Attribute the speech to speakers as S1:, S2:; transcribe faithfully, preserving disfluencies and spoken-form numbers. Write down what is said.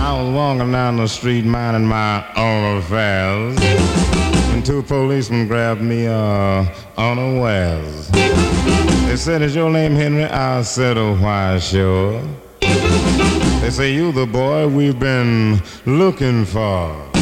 S1: I was walking down the street minding my own affairs, and two policemen grabbed me uh, unawares. They said, "Is your name Henry?" I said, "Oh, why, sure." They say, "You the boy we've been looking for."